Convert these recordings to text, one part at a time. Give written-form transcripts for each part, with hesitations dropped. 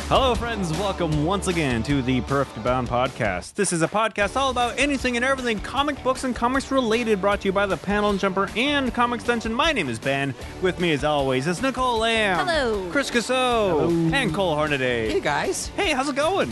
Hello, friends. Welcome once again to the Perfect Bound podcast. This is a podcast all about anything and everything comic books and comics related, brought to you by the Panel and Jumper and Comics Dungeon. My name is Ben. With me, as always, is Nicole Lamb. Hello. Chris Casso. And Cole Hornaday. Hey, guys. Hey, how's it going?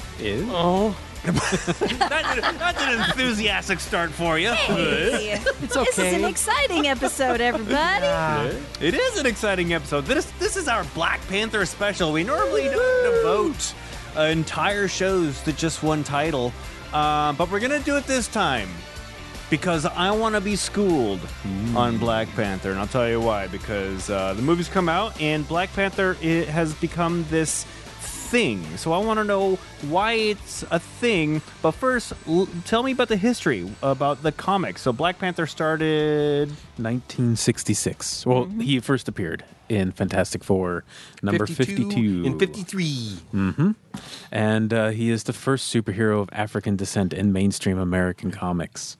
That's an enthusiastic start for you. Hey. It's okay. This is an exciting episode, everybody. It is an exciting episode. This is our Black Panther special. We normally don't devote entire shows to just one title, but we're going to do it this time because I want to be schooled on Black Panther, and I'll tell you why. Because the movie's come out, and Black Panther has become this thing. So I want to know why it's a thing. But first, tell me about the history, about the comics. So Black Panther started 1966. Well, he first appeared in Fantastic Four number 52. In 53. And he is the first superhero of African descent in mainstream American comics.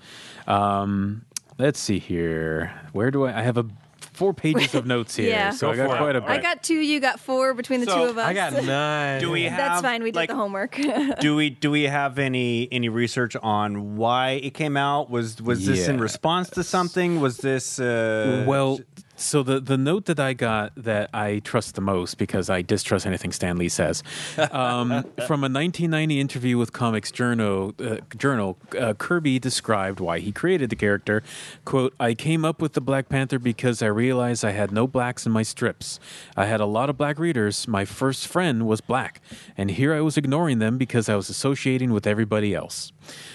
Let's see here. Where do I have 4 pages of notes here, Yeah. so I got quite a bit. I got 2, you got 4 between the two of us. I got 9. Do we have, That's fine. We did the homework. do we have any research on why it came out? Was this in response to something? Was this Well, so the note that I got that I trust the most, because I distrust anything Stan Lee says, from a 1990 interview with Comics Journal, Kirby described why he created the character. Quote, "I came up with the Black Panther because I realized I had no blacks in my strips. I had a lot of black readers. My first friend was black, and here I was ignoring them because I was associating with everybody else."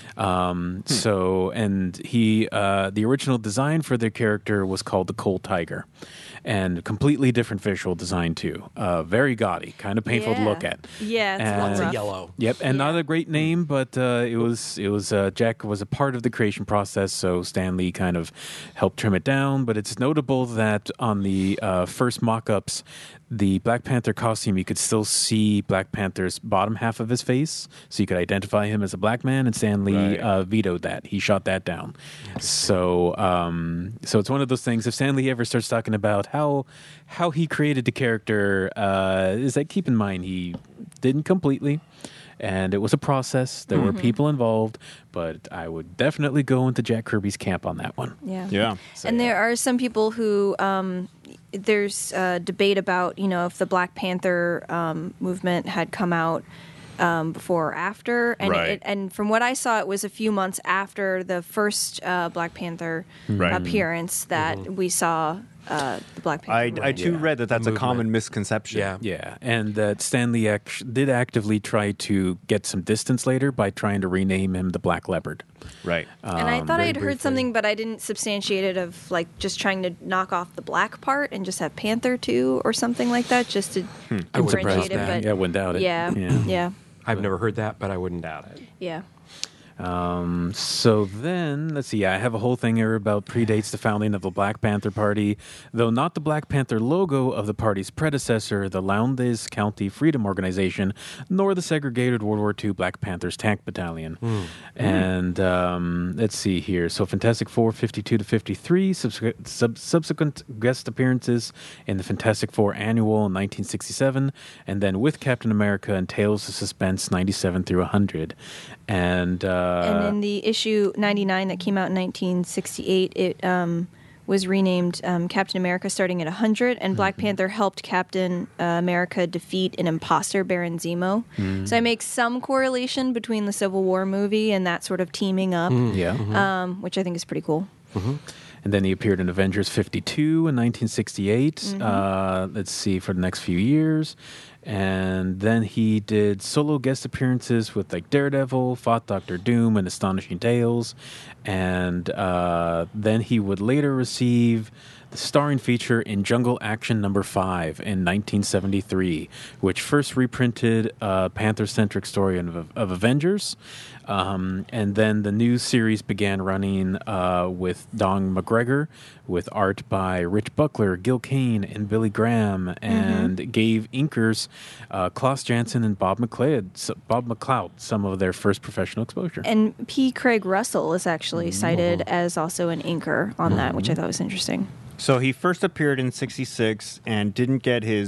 So, and he, the original design for their character was called the Cold Tiger, and completely different visual design too. Very gaudy, kind of painful to look at. Yeah, it's And- Lots rough. of yellow. Yep, and not a great name, but it was Jack was a part of the creation process, so Stan Lee kind of helped trim it down. But it's notable that on the first mock-ups, the Black Panther costume, you could still see Black Panther's bottom half of his face, so you could identify him as a black man, and Stan Lee vetoed that. He shot that down. So so it's one of those things, if Stan Lee ever starts talking about how he created the character, is that keep in mind he didn't completely, and it was a process. There were people involved, but I would definitely go into Jack Kirby's camp on that one. Yeah. And there are some people who there's debate about, if the Black Panther movement had come out before or after, and Right. and from what I saw, it was a few months after the first Black Panther appearance that we saw the Black Panther. I too read that that's a common misconception. Yeah. Yeah, and that Stan Lee did actively try to get some distance later by trying to rename him the Black Leopard. Right. And I thought I very had heard briefly. something, but I didn't substantiate it, of like just trying to knock off the black part and just have Panther too or something like that, just to I wouldn't differentiate it. doubt But Yeah, I wouldn't doubt it. yeah. I've never heard that, but I wouldn't doubt it. Yeah. So then, let's see. I have a whole thing here about predates the founding of the Black Panther Party, though not the Black Panther logo of the party's predecessor, the Lowndes County Freedom Organization, nor the segregated World War II Black Panthers Tank Battalion. And let's see here. So Fantastic Four 52 to 53, subsequent guest appearances in the Fantastic Four Annual in 1967, and then with Captain America and Tales of Suspense 97 through 100. And in the issue 99 that came out in 1968, it was renamed Captain America starting at 100, and Black Panther helped Captain America defeat an imposter, Baron Zemo. So I make some correlation between the Civil War movie and that sort of teaming up, which I think is pretty cool. And then he appeared in Avengers 52 in 1968. Let's see, for the next few years. And then he did solo guest appearances with like Daredevil, fought Doctor Doom, and Astonishing Tales. And then he would later receive the starring feature in Jungle Action number 5 in 1973, which first reprinted a Panther-centric story of Avengers. And then the new series began running with Don McGregor, with art by Rich Buckler, Gil Kane, and Billy Graham, and gave inkers Klaus Janson and Bob McLeod some of their first professional exposure. And P. Craig Russell is actually cited as also an inker on that, which I thought was interesting. So he first appeared in 66 and didn't get his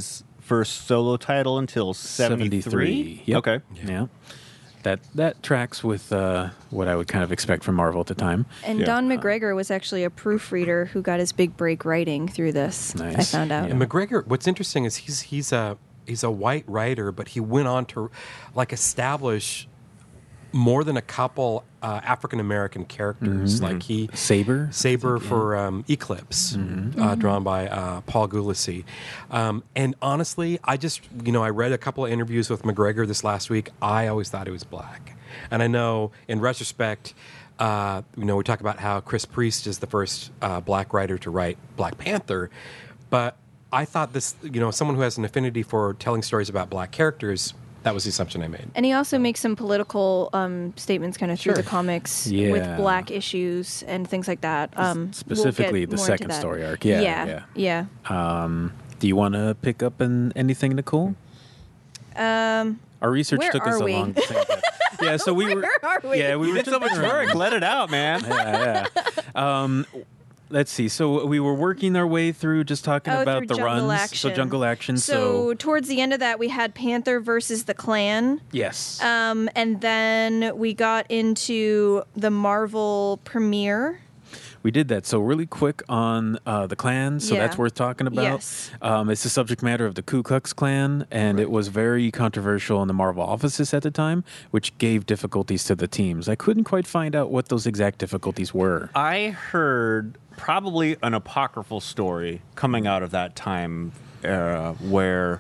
first solo title until 73. Yep. Okay. Yeah. That tracks with what I would kind of expect from Marvel at the time. And Yeah. Don McGregor was actually a proofreader who got his big break writing through this. Nice. I found out. Yeah. And McGregor, what's interesting is he's a white writer, but he went on to like establish more than a couple African American characters. Like Saber for Eclipse, drawn by Paul Gulacy. And honestly, I read a couple of interviews with McGregor this last week. I always thought he was black. And I know in retrospect, we talk about how Chris Priest is the first black writer to write Black Panther. But I thought this, someone who has an affinity for telling stories about black characters, that was the assumption I made. And he also makes some political statements kind of through the comics Yeah. with black issues and things like that. Specifically we'll get the more second into that. story arc. Yeah. Do you want to pick up anything, Nicole? Our research where took us are a we? long time. Yeah, so we were. Where are we? Yeah, we You were did so much work. Let it out, man. Yeah. Let's see. So we were working our way through just talking about through the Jungle runs. Action. So Jungle Action. So towards the end of that, we had Panther versus the Klan. Yes. And then we got into the Marvel premiere. We did that. So really quick on the Klan. So Yeah. that's worth talking about. Yes. It's the subject matter of the Ku Klux Klan, and it was very controversial in the Marvel offices at the time, which gave difficulties to the teams. I couldn't quite find out what those exact difficulties were. I heard probably an apocryphal story coming out of that time where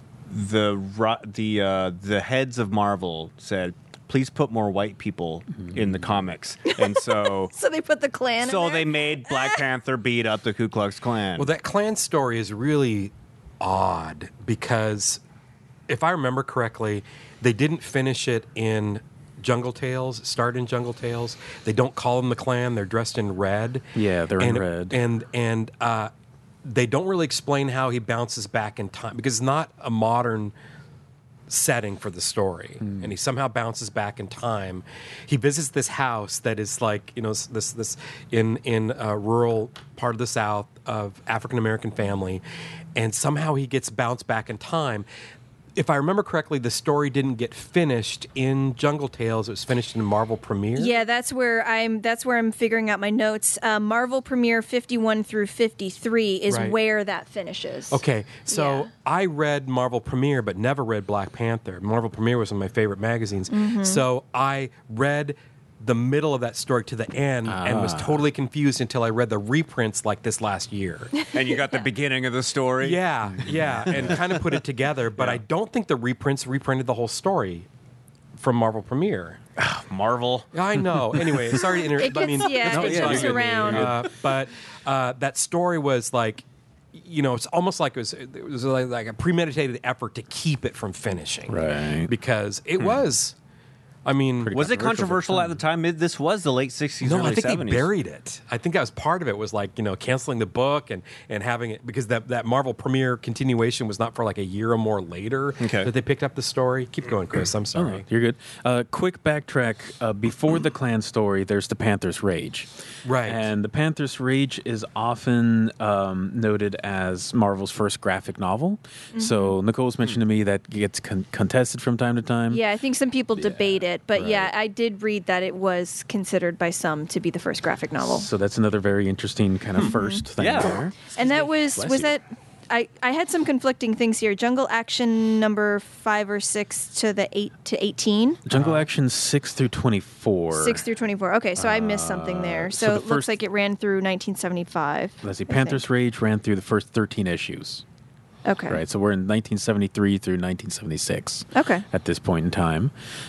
the heads of Marvel said, please put more white people in the comics. And so So they put the Klan in so there? they made Black Panther beat up the Ku Klux Klan. Well, that Klan story is really odd because if I remember correctly, they didn't finish it in Jungle Tales, start in Jungle Tales. They don't call them the Klan. They're dressed in red. Yeah, they're in red. And they don't really explain how he bounces back in time because it's not a modern setting for the story, and he somehow bounces back in time. He visits this house that is like this in a rural part of the South of African American family, and somehow he gets bounced back in time. If I remember correctly, the story didn't get finished in Jungle Tales. It was finished in Marvel Premiere. Yeah, that's where I'm figuring out my notes. Marvel Premiere 51 through 53 is Right. where that finishes. Okay, so Yeah. I read Marvel Premiere, but never read Black Panther. Marvel Premiere was one of my favorite magazines. Mm-hmm. So I read the middle of that story to the end and was totally confused until I read the reprints like this last year. and you got the beginning of the story. Yeah, and kind of put it together. But I don't think the reprints reprinted the whole story from Marvel Premiere. Marvel. I know. Anyway, sorry to interrupt. It gets around. But that story was like, it's almost like it was like a premeditated effort to keep it from finishing, Right. Because it was. I mean, Was it controversial at the time? This was the late 60s, no, early I think 70s. they buried it. I think that was part of it. Was like canceling the book and having it because that Marvel Premiere continuation was not for like a year or more later that they picked up the story. Keep going, Chris. I'm sorry. Oh, you're good. Quick backtrack. Before the Klan story, there's the Panther's Rage. Right. And the Panther's Rage is often noted as Marvel's first graphic novel. So Nicole's mentioned to me that gets contested from time to time. Yeah, I think some people debate it, but right. yeah, I did read that it was considered by some to be the first graphic novel. So that's another very interesting kind of first thing Yeah. there. And that was Bless you. that I had some conflicting things here. Jungle Action number 5 or 6 to the 8 to 18. Jungle Action 6 through 24. 6 through 24. Okay, so I missed something there. so So the it looks first- like it ran through 1975. Let's see. I Panther's think. Rage ran through the first 13 issues. Okay. Right, so we're in 1973 through 1976. Okay. At this point in time.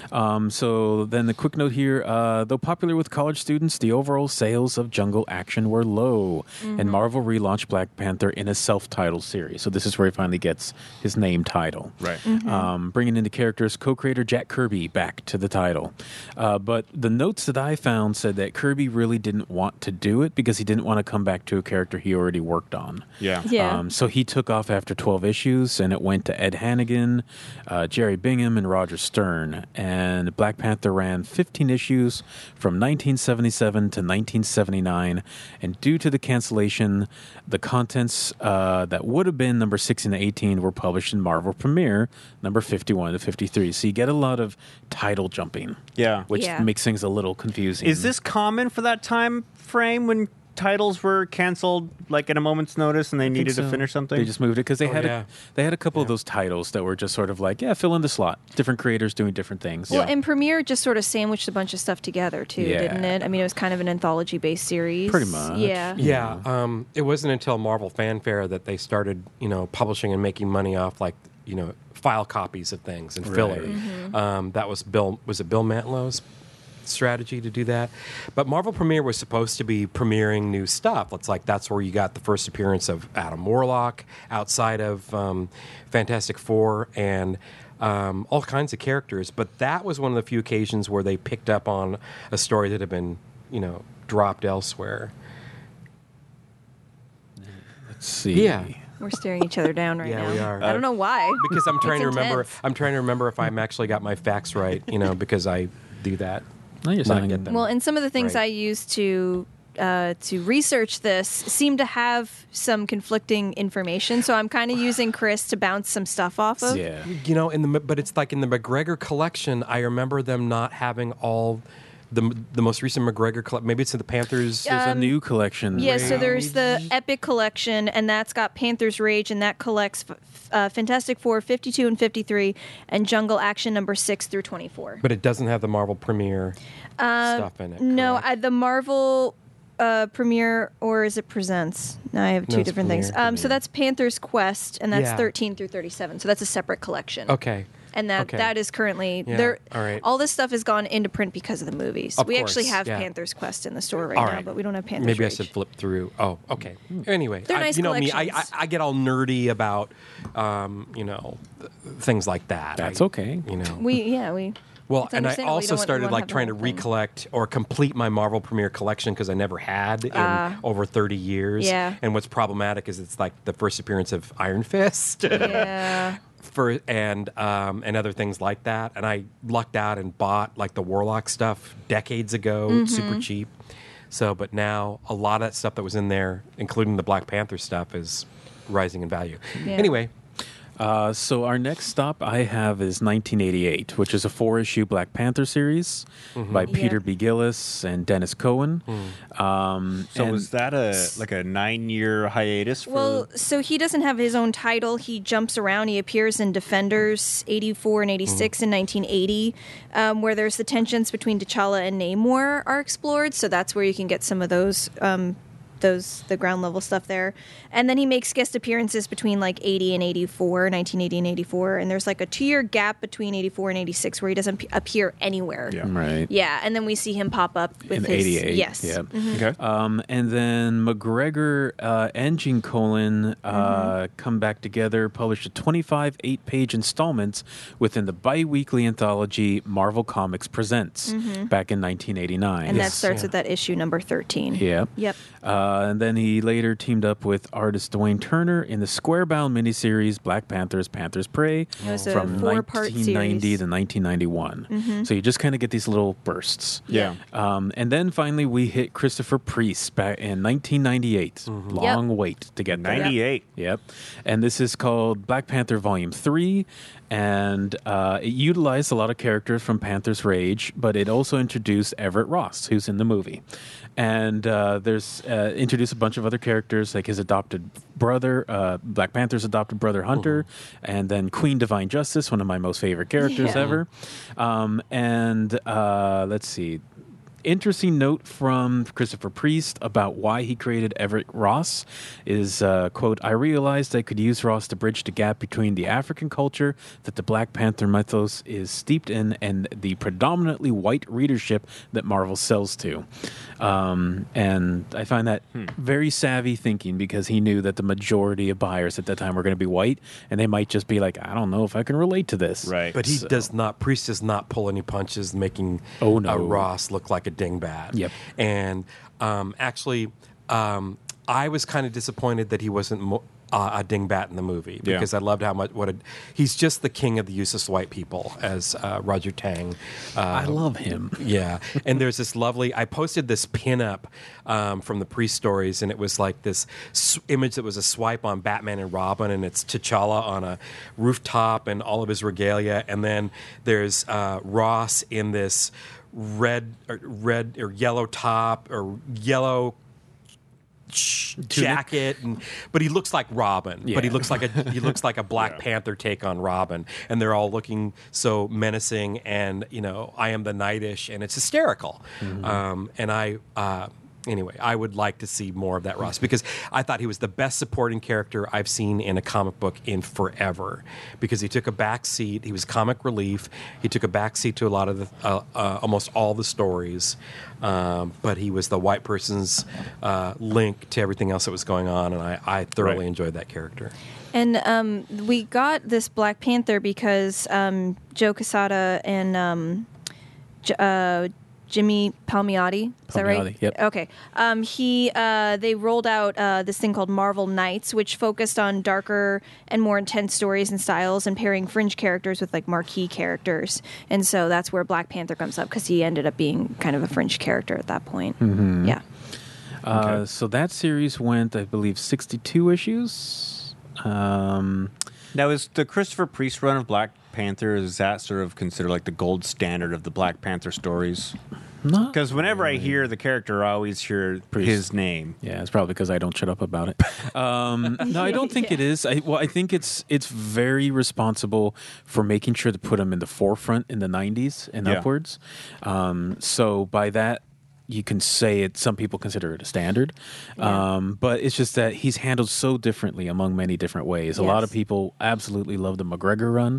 So then the quick note here, though popular with college students, the overall sales of Jungle Action were low. And Marvel relaunched Black Panther in a self-titled series. So this is where he finally gets his name title. Right. Bringing in the characters, co-creator Jack Kirby back to the title. But the notes that I found said that Kirby really didn't want to do it because he didn't want to come back to a character he already worked on. Yeah. Yeah. So he took off after 12 issues, and it went to Ed Hannigan, Jerry Bingham, and Roger Stern. And Black Panther ran 15 issues from 1977 to 1979. And due to the cancellation, the contents that would have been number 16 to 18 were published in Marvel Premiere, number 51 to 53. So you get a lot of title jumping. Yeah. Which Yeah. makes things a little confusing. Is this common for that time frame when titles were canceled, like at a moment's notice, and they needed to finish something? They just moved it because they yeah. they had a couple of those titles that were just sort of like, fill in the slot. Different creators doing different things. Well, and Premiere just sort of sandwiched a bunch of stuff together too, Yeah. didn't it? I mean, it was kind of an anthology-based series. Pretty much. Yeah. Yeah, it wasn't until Marvel Fanfare that they started, publishing and making money off file copies of things and filler. Mm-hmm. That was Bill Mantlow's strategy to do that. But Marvel Premiere was supposed to be premiering new stuff. That's where you got the first appearance of Adam Warlock outside of Fantastic Four and all kinds of characters. But that was one of the few occasions where they picked up on a story that had been, dropped elsewhere. Let's see. Yeah. We're staring each other down right Yeah, now. we are. I don't know why. Because I'm trying to It's remember. intense. I'm trying to remember if I'm actually got my facts right. Because I do that. No, you're Not sounding get them. Well, and some of the things Right. I used to research this seem to have some conflicting information. So I'm kind of using Chris to bounce some stuff off of. Yeah. But it's like in the McGregor collection. I remember them not having all the most recent McGregor collection. Maybe it's in the Panthers. There's a new collection. Yeah, so there's the Epic Collection, and that's got Panther's Rage, and that collects Fantastic Four 52 and 53, and Jungle Action number 6 through 24. But it doesn't have the Marvel Premiere stuff in it. No, correct? the Marvel Premiere, or is it Presents? No, I have two No, it's different things. Premiere. So that's Panther's Quest, and that's Yeah. 13 through 37. So that's a separate collection. Okay. And that Okay. that is currently Yeah, there. all right. All this stuff has gone into print because of the movies. Of We actually course, have yeah. Panther's Quest in the store right All now, right. but we don't have Panther's Maybe I Rage. should flip through. Oh, okay. Anyway, They're nice you know me. I collections. get all nerdy about, things like that. That's okay. We Well, It's and I understandable. You also don't want- started you want to have trying the to whole thing. recollect or complete my Marvel Premiere collection because I never had in over 30 years. Yeah. And what's problematic is it's like the first appearance of Iron Fist. yeah. And other things like that. And I lucked out and bought like the Warlock stuff decades ago, Mm-hmm. super cheap. So, but now a lot of that stuff that was in there, including the Black Panther stuff, is rising in value. Yeah. Anyway, So our next stop I have is 1988, which is a 4-issue Black Panther series by Peter B. Gillis and Dennis Cohen. So and- was that a 9-year hiatus? For... Well, so he doesn't have his own title. He jumps around. He appears in Defenders 84 and 86 in 1980, where there's the tensions between T'Challa and Namor are explored. So that's where you can get some of those the ground level stuff there. And then he makes guest appearances between 80 and 84, 1980 and 84. And there's a 2-year gap between 84 and 86 where he doesn't appear anywhere. Yeah. Right. Yeah, and then we see him pop up with In his 88. Yes. Yeah. Okay. And then McGregor and Gene Colan come back together, published a 25 8-page installments within the bi-weekly anthology Marvel Comics Presents back in 1989. And that starts with that issue number 13. Yeah. Yep. And then he later teamed up with artist Dwayne Turner in the Square-bound miniseries Black Panther's Prey It was a from 4-part 1990 series. to 1991. So you just kind of get these little bursts. Yeah. And then finally we hit Christopher Priest back in 1998. Long wait to get there. 98. Yep. And this is called Black Panther Volume 3. And it utilized a lot of characters from Panther's Rage, but it also introduced Everett Ross, who's in the movie. And there's introduced a bunch of other characters, like his adopted brother, Black Panther's adopted brother Hunter, and then Queen Divine Justice, one of my most favorite characters Yeah. ever. Let's see. Interesting note from Christopher Priest about why he created Everett Ross is, quote, I realized I could use Ross to bridge the gap between the African culture that the Black Panther mythos is steeped in and the predominantly white readership that Marvel sells to. And I find that very savvy thinking because he knew that the majority of buyers at that time were going to be white and they might just be like, I don't know if I can relate to this. Right. but Priest does not pull any punches, making Oh, no. Ross look like a dingbat. Yep. And I was kind of disappointed that he wasn't a dingbat in the movie because I loved how much he's just the king of the useless white people as Roger Tang. I love him. Yeah, and there's this lovely. I posted this pinup from the Priest stories, and it was like this image that was a swipe on Batman and Robin, and it's T'Challa on a rooftop and all of his regalia, and then there's Ross in this red or yellow top or yellow jacket, but he looks like Robin. Yeah. But he looks like a Black Panther take on Robin, and they're all looking so menacing and I am the Knightish, and it's hysterical. Anyway, I would like to see more of that Ross because I thought he was the best supporting character I've seen in a comic book in forever. Because he took a back seat, he was comic relief. He took a back seat to a lot of the almost all the stories, but he was the white person's link to everything else that was going on, and I thoroughly enjoyed that character. And we got this Black Panther because Joe Quesada and Jimmy Palmiotti. Is that right? Yep. Okay. They rolled out this thing called Marvel Knights, which focused on darker and more intense stories and styles and pairing fringe characters with like marquee characters. And so that's where Black Panther comes up because he ended up being kind of a fringe character at that point. Mm-hmm. Yeah. So that series went, I believe, 62 issues. Now, is the Christopher Priest run of Black Panther, is that sort of considered like the gold standard of the Black Panther stories? No. Because whenever I hear the character, I always hear his name. Yeah, it's probably because I don't shut up about it. No, I don't think it is. I think it's very responsible for making sure to put him in the forefront in the 90s and upwards. So by that, you can say it. Some people consider it a standard, but it's just that he's handled so differently among many different ways. A lot of people absolutely love the McGregor run,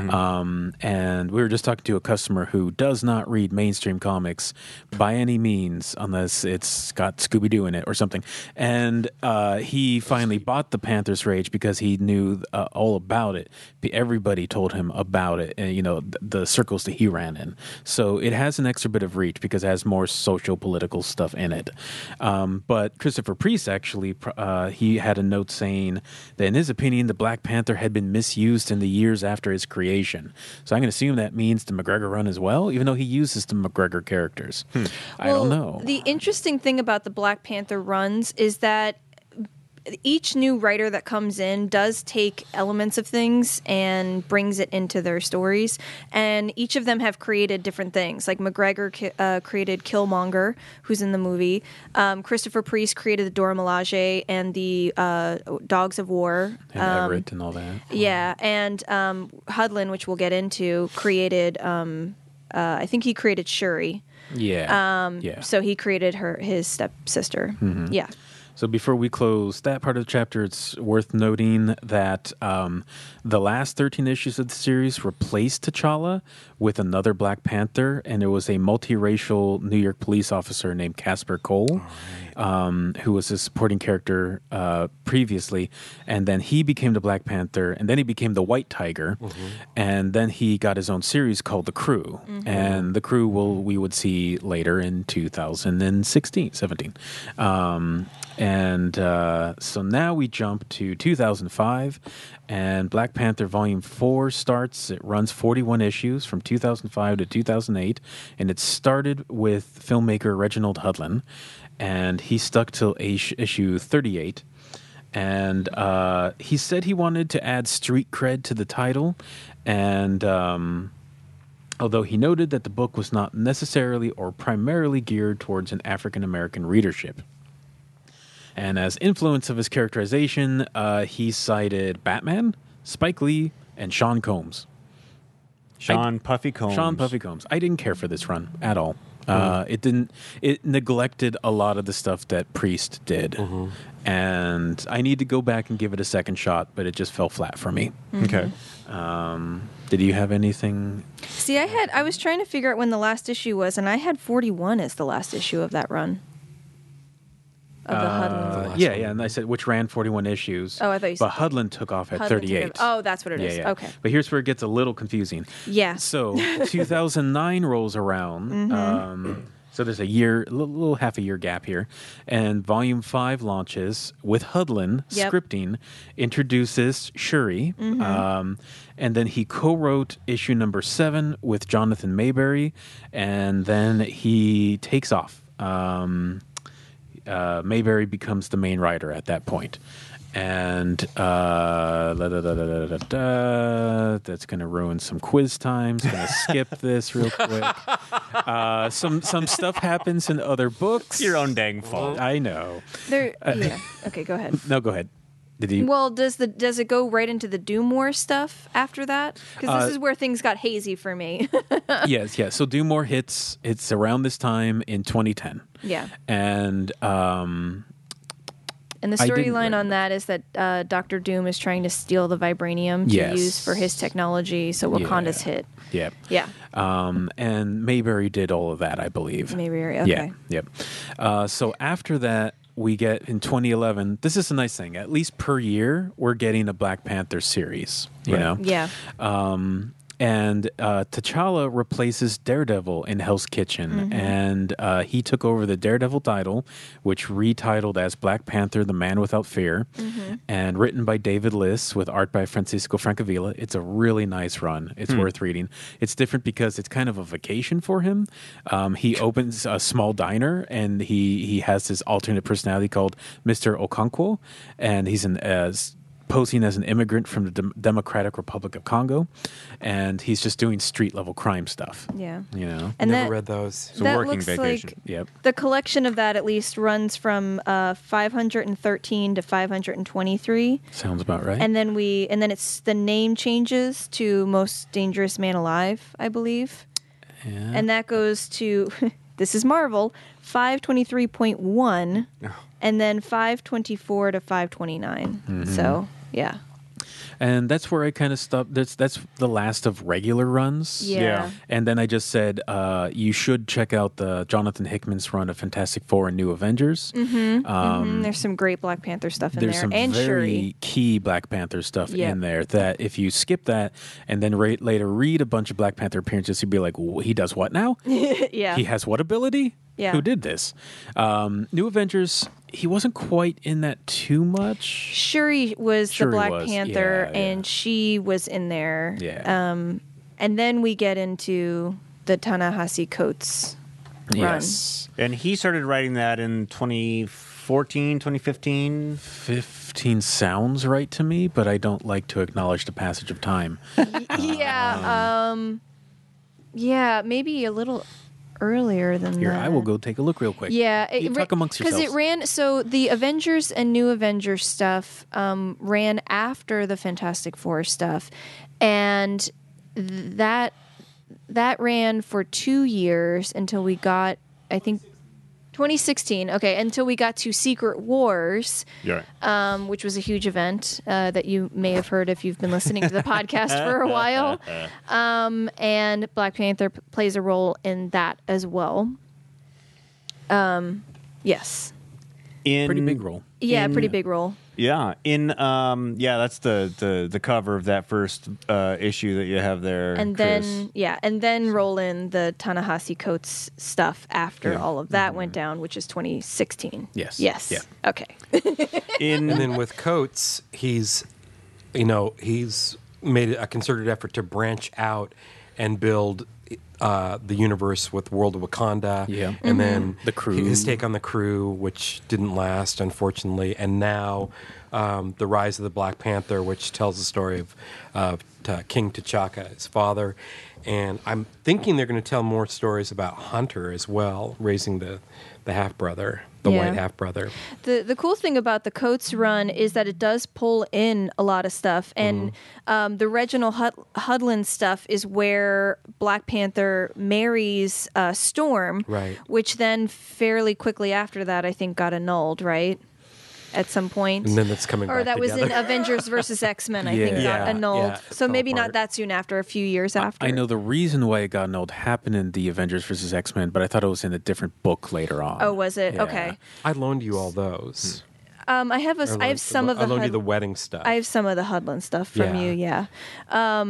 and we were just talking to a customer who does not read mainstream comics by any means, unless it's got Scooby Doo in it or something. And he finally bought the Panther's Rage because he knew all about it. Everybody told him about it, and the circles that he ran in. So it has an extra bit of reach because it has more social political stuff in it. But Christopher Priest actually, he had a note saying that in his opinion, the Black Panther had been misused in the years after his creation. So I'm going to assume that means the McGregor run as well, even though he uses the McGregor characters. I don't know. The interesting thing about the Black Panther runs is that each new writer that comes in does take elements of things and brings it into their stories, and each of them have created different things. Like McGregor created Killmonger, who's in the movie. Christopher Priest created the Dora Milaje and the Dogs of War. And Everett and all that. Yeah, and Hudlin, which we'll get into, created, I think he created Shuri. Yeah. So he created his stepsister. Yeah. So before we close that part of the chapter, it's worth noting that the last 13 issues of the series replaced T'Challa with another Black Panther, and it was a multiracial New York police officer named Casper Cole, who was a supporting character previously, and then he became the Black Panther, and then he became the White Tiger, and then he got his own series called The Crew, and The Crew we would see later in 17. And so now we jump to 2005, and Black Panther Volume 4 starts. It runs 41 issues from 2005 to 2008, and it started with filmmaker Reginald Hudlin, and he stuck till issue 38. And he said he wanted to add street cred to the title, and although he noted that the book was not necessarily or primarily geared towards an African-American readership. And as influence of his characterization, he cited Batman, Spike Lee, and Sean Combs. Sean Puffy Combs. I didn't care for this run at all. It neglected a lot of the stuff that Priest did. And I need to go back and give it a second shot, but it just fell flat for me. Okay. Did you have anything? See, I was trying to figure out when the last issue was, and I had 41 as the last issue of that run. Of the Hudlin. Yeah, and I said which ran 41 issues. Oh, I thought you said. But Hudlin took off at Hudlin 38. Oh, that's what it is. Yeah. Okay. But here's where it gets a little confusing. Yeah. So 2009 rolls around. So there's a year, little half a year gap here. And Volume 5 launches with Hudlin Yep. scripting, introduces Shuri. And then he co-wrote issue number 7 with Jonathan Mayberry. And then he takes off. Mayberry becomes the main writer at that point. And that's going to ruin some quiz times. Going to skip this real quick. Some stuff happens in other books. Your own dang fault. I know. Yeah. Okay, go ahead. No, go ahead. Did he? Well, does it go right into the Doom War stuff after that? Because this is where things got hazy for me. Yes. So Doom War hits. It's around this time in 2010. Yeah. And And the I didn't storyline read on that is that Doctor Doom is trying to steal the vibranium to Yes. use for his technology, so Wakanda's hit. yeah. Yeah. And Mayberry did all of that, I believe. Mayberry, okay. Yeah. Yep. So after that, we get in 2011. This is a nice thing. At least per year, we're getting a Black Panther series. You know. Yeah. And T'Challa replaces Daredevil in Hell's Kitchen, and he took over the Daredevil title, which retitled as Black Panther: The Man Without Fear, and written by David Liss with art by Francisco Francavilla. It's a really nice run. It's worth reading. It's different because it's kind of a vacation for him. He opens a small diner, and he has this alternate personality called Mr. Okonkwo, and he's posing as an immigrant from the Democratic Republic of Congo, and he's just doing street level crime stuff. Yeah. You know. And Never that, read those. It's a that working looks vacation. like Yep. the collection of that at least runs from 513 to 523. Sounds about right. And then it's the name changes to Most Dangerous Man Alive, I believe. Yeah. And that goes to this is Marvel, 523.1 and then 524 to 529. So, yeah. And that's where I kind of stopped. That's the last of regular runs. Yeah. And then I just said you should check out the Jonathan Hickman's run of Fantastic Four and New Avengers. There's some great Black Panther stuff in There's there. some And very Shuri. key Black Panther stuff Yep. in there that if you skip that and then later read a bunch of Black Panther appearances, you'd be like, he does what now? Yeah. He has what ability? Yeah. Who did this? New Avengers, he wasn't quite in that too much. Shuri was Shuri the Black was, Panther, yeah. and she was in there. Yeah. And then we get into the Ta-Nehisi Coates run. Yes. And he started writing that in 2014, 2015. 15 sounds right to me, but I don't like to acknowledge the passage of time. Yeah, maybe a little earlier than Here, that. I will go take a look real quick. Yeah, You talk amongst because yourselves. it ran. So the Avengers and New Avengers stuff ran after the Fantastic Four stuff, and that ran for 2 years until we got, I think, 2016. Okay, until we got to Secret Wars, which was a huge event that you may have heard if you've been listening to the podcast for a while. And Black Panther plays a role in that as well. Yes. Pretty big role. Yeah, pretty big role. Yeah, that's the cover of that first issue that you have there. And Chris. then roll in the Ta-Nehisi Coates stuff after all of that went down, which is 2016. Yes. Yes. Yeah. Okay. And then with Coates, he's made a concerted effort to branch out and build the universe with World of Wakanda. Yeah. And then The Crew. his take on the Crew, which didn't last, unfortunately. And now the Rise of the Black Panther, which tells the story of King T'Chaka, his father. And I'm thinking they're going to tell more stories about Hunter as well, raising the half-brother, the Yeah. white half-brother. The cool thing about the Coates run is that it does pull in a lot of stuff, and the Reginald Hudlin stuff is where Black Panther marries Storm, Right. which then fairly quickly after that I think got annulled, right? At some point. And then that's coming or back that was in together. Avengers versus X-Men, I think got Yeah, annulled. yeah, So it maybe fell not apart. that soon after, a few years after. I know the reason why it got annulled happened in the Avengers vs. X-Men, but I thought it was in a different book later on. Oh, was it? Yeah. Okay. I loaned you all those. I have some of the I loaned you the Hud- wedding stuff. I have some of the Hudlin stuff from Yeah. you, yeah.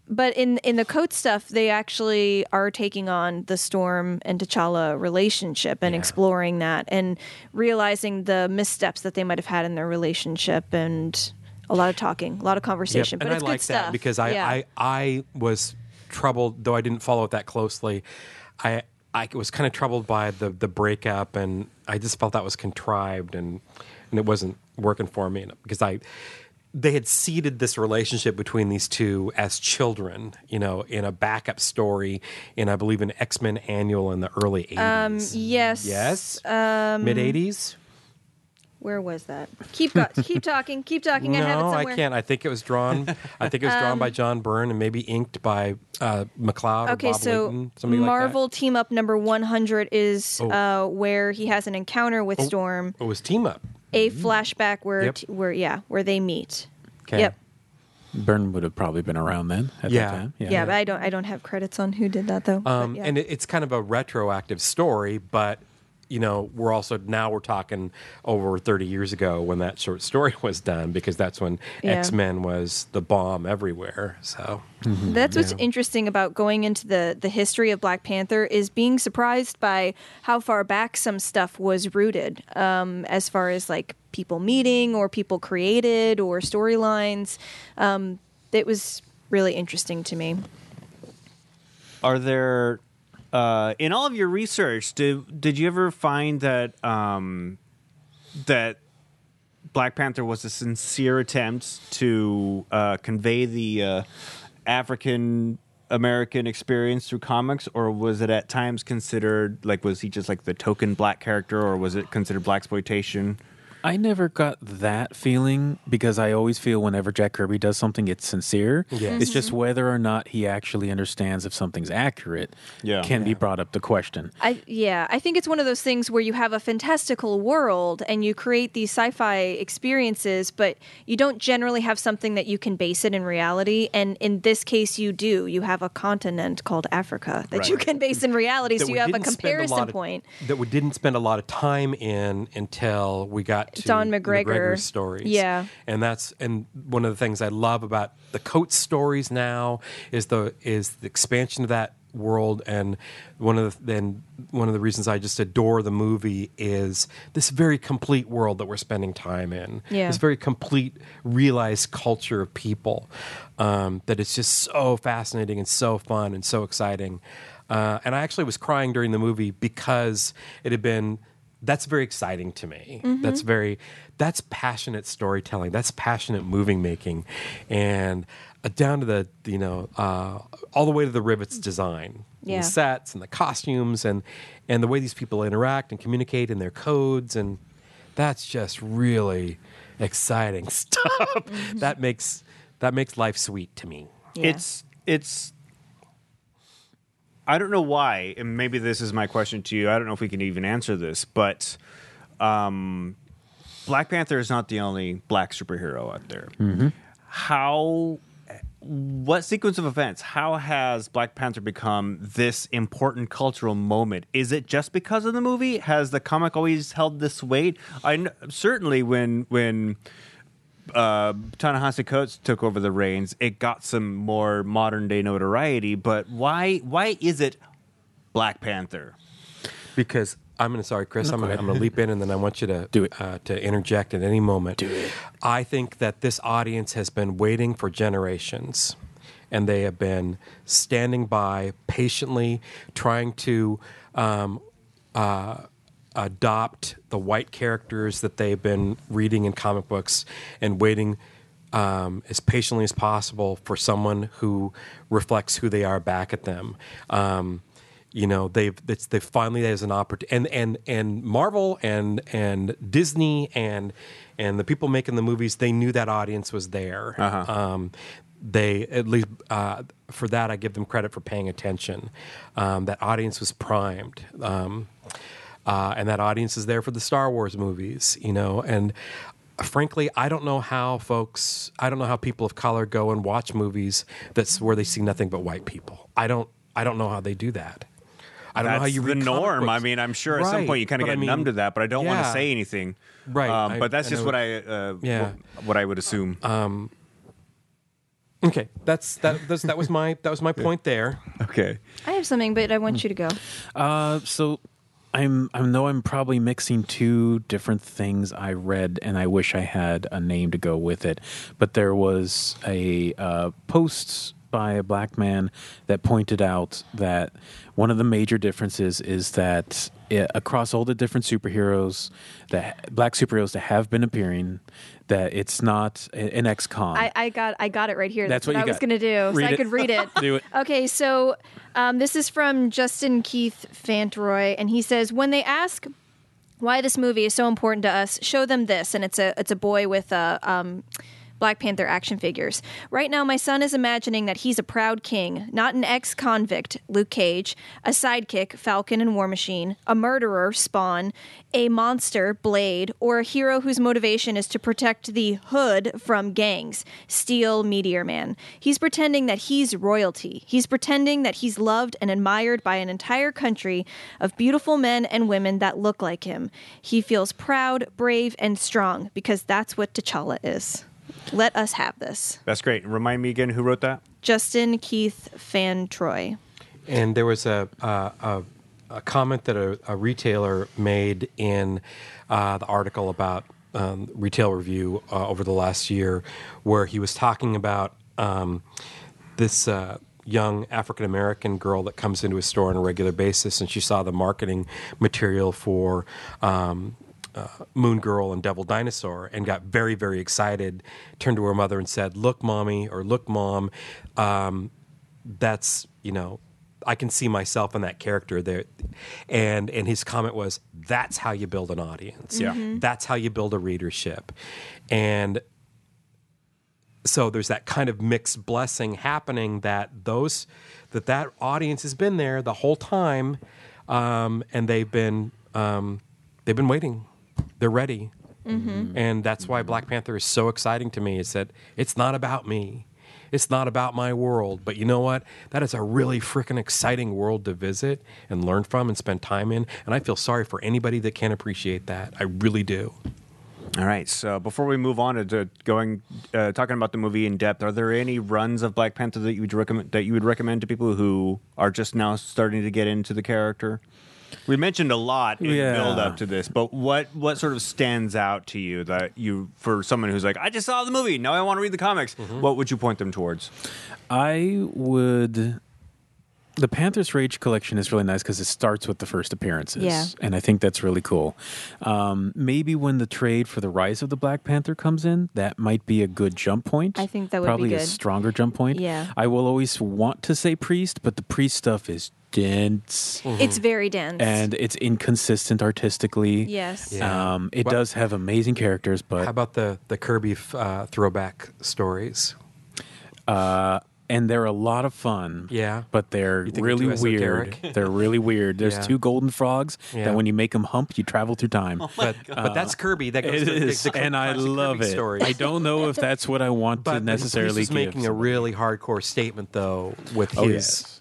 But in the Coates stuff, they actually are taking on the Storm and T'Challa relationship and exploring that and realizing the missteps that they might have had in their relationship, and a lot of talking, a lot of conversation. Yep. But And it's I good like stuff that because Yeah. I was troubled, though I didn't follow it that closely. I was kind of troubled by the breakup, and I just felt that was contrived, and it wasn't working for me because they had seeded this relationship between these two as children, in a backup story in, I believe, an X-Men annual in the early 80s. Yes. Yes? Mid-80s? Where was that? Keep talking. Keep talking. I have it No, somewhere. I can't. I think it was drawn. I think it was drawn by John Byrne and maybe inked by McLeod or Okay, Bob so Layton, somebody Marvel like that. Team Up number 100 is where he has an encounter with Storm. It was Team Up. A flashback where Yep. where they meet. Okay. Yep. Byrne would have probably been around then at Yeah. that time. Yeah, but I don't have credits on who did that though. But yeah. And it's kind of a retroactive story, but we're talking over 30 years ago when that short story was done, because that's when Yeah. X-Men was the bomb everywhere. So That's what's interesting about going into the history of Black Panther, is being surprised by how far back some stuff was rooted, as far as like people meeting or people created or storylines. It was really interesting to me. Are there, in all of your research, did you ever find that that Black Panther was a sincere attempt to convey the African American experience through comics, or was it at times considered was he just like the token black character, or was it considered blaxploitation? I never got that feeling, because I always feel whenever Jack Kirby does something, it's sincere. Yes. It's just whether or not he actually understands if something's accurate can be brought up to question. I think it's one of those things where you have a fantastical world and you create these sci-fi experiences, but you don't generally have something that you can base it in reality. And in this case, you do. You have a continent called Africa that you can base in reality, so you have a comparison point. That we didn't spend a lot of time in until we got to Don McGregor. McGregor's stories. Yeah. And one of the things I love about the Coates stories now is the expansion of that world, and one of the reasons I just adore the movie is this very complete world that we're spending time in. Yeah. This very complete realized culture of people, that it's just so fascinating and so fun and so exciting. And I actually was crying during the movie because that's very exciting to me. That's passionate storytelling. That's passionate movie making, and down to the all the way to the rivets design, and the sets and the costumes and the way these people interact and communicate in their codes, and that's just really exciting stuff. That makes life sweet to me. Yeah. It's I don't know why, and maybe this is my question to you. I don't know if we can even answer this, but Black Panther is not the only black superhero out there. What sequence of events, how has Black Panther become this important cultural moment? Is it just because of the movie? Has the comic always held this weight? Certainly when Ta-Nehisi Coates took over the reins, it got some more modern day notoriety. But why is it Black Panther? Because I'm going to leap in, and then I want you to Do it. To interject at any moment. Do it. I think that this audience has been waiting for generations, and they have been standing by patiently, trying to adopt the white characters that they've been reading in comic books, and waiting as patiently as possible for someone who reflects who they are back at them. They've finally, there's an opportunity, and Marvel and Disney and the people making the movies, they knew that audience was there. They, at least for that, I give them credit for paying attention. That audience was primed. And that audience is there for the Star Wars movies, and frankly, I don't know how people of color go and watch movies that's where they see nothing but white people. I don't know how they do that. I don't know how you read the comic norm. books. I mean, I'm sure at some point you kind of get numb to that, but I don't want to say anything. Right. But that's just what I would assume. Okay, that was my point there. Okay. I have something, but I want you to go. So I know I'm probably mixing two different things I read, and I wish I had a name to go with it. But there was a post by a black man that pointed out that one of the major differences is that across all the different superheroes, black superheroes that have been appearing, that it's not an ex-con. I got it right here. That's what what I you was got. going to do. Read so I it. could read it. Do it. Okay, so this is from Justin Keith Fantroy, and he says, when they ask why this movie is so important to us, show them this. And it's a boy with Black Panther action figures. Right now, my son is imagining that he's a proud king, not an ex-convict, Luke Cage, a sidekick, Falcon and War Machine, a murderer, Spawn, a monster, Blade, or a hero whose motivation is to protect the hood from gangs, Steel, Meteor Man. He's pretending that he's royalty. He's pretending that he's loved and admired by an entire country of beautiful men and women that look like him. He feels proud, brave, and strong because that's what T'Challa is. Let us have this. That's great. Remind me again who wrote that? Justin Keith Fantroy. And there was a comment that a retailer made in the article about Retail Review over the last year, where he was talking about this young African American girl that comes into a store on a regular basis, and she saw the marketing material for Moon Girl and Devil Dinosaur and got very, very excited, turned to her mother and said, "Look, Mommy," or "Look, Mom, that's, I can see myself in that character there." And his comment was, that's how you build an audience. Yeah. Mm-hmm. That's how you build a readership. And so there's that kind of mixed blessing happening that that audience has been there the whole time, and they've been waiting. They're ready. Mm-hmm. And that's why Black Panther is so exciting to me, is that it's not about me. It's not about my world. But you know what? That is a really freaking exciting world to visit and learn from and spend time in. And I feel sorry for anybody that can't appreciate that. I really do. All right. So before we move on to talking about the movie in depth, are there any runs of Black Panther that you would recommend to people who are just now starting to get into the character? We mentioned a lot in the build up to this, but what sort of stands out to you for someone who's like, I just saw the movie, now I want to read the comics? Mm-hmm. What would you point them towards? The Panther's Rage collection is really nice because it starts with the first appearances. Yeah. And I think that's really cool. Maybe when the trade for the Rise of the Black Panther comes in, that might be a good jump point. I think that would probably be good. A stronger jump point. Yeah. I will always want to say Priest, but the Priest stuff is dense. Mm-hmm. It's very dense. And it's inconsistent artistically. Yes. Yeah. It does have amazing characters, but... How about the Kirby throwback stories? And they're a lot of fun. Yeah. But they're think really they're too weird. esoteric? They're really weird. There's Yeah. two golden frogs Yeah. that when you make them hump, you travel through time. But that's Kirby. That goes It to is, the and I classic love Kirby it. stories. I don't know if that's what I want to But necessarily Priest is give. making a really hardcore statement, though, with his, Oh, yes.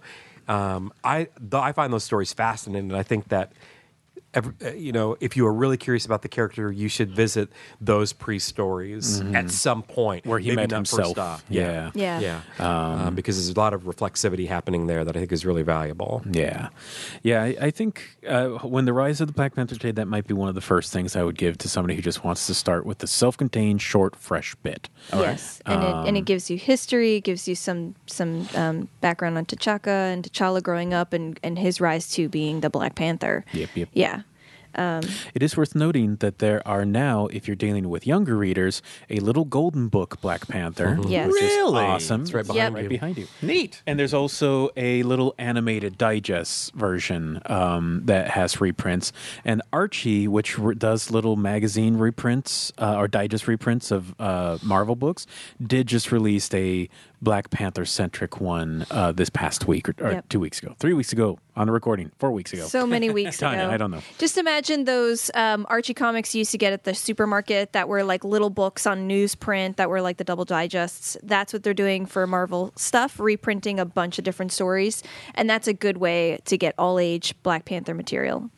I find those stories fascinating, and I think that, if you are really curious about the character, you should visit those Priest stories at some point. Where he Maybe met not himself. First off. Yeah. Yeah. Because there's a lot of reflexivity happening there that I think is really valuable. Yeah. I think when the Rise of the Black Panther trade, that might be one of the first things I would give to somebody who just wants to start with the self-contained, short, fresh bit. Yes, and it gives you history, it gives you some background on T'Chaka and T'Challa growing up and his rise to being the Black Panther. Yep. Yeah. It is worth noting that there are now, if you're dealing with younger readers, a little golden book Black Panther. Yes. Which Really? is awesome. It's right Yep. behind you. Neat. And there's also a little animated digest version that has reprints. And Archie, which does little magazine reprints or digest reprints of Marvel books, did just release a Black Panther-centric one this past week or Yep. 2 weeks ago. 3 weeks ago on the recording. 4 weeks ago. So many weeks Tanya, ago. I don't know. Just imagine those Archie comics you used to get at the supermarket that were like little books on newsprint that were like the double digests. That's what they're doing for Marvel stuff, reprinting a bunch of different stories. And that's a good way to get all-age Black Panther material.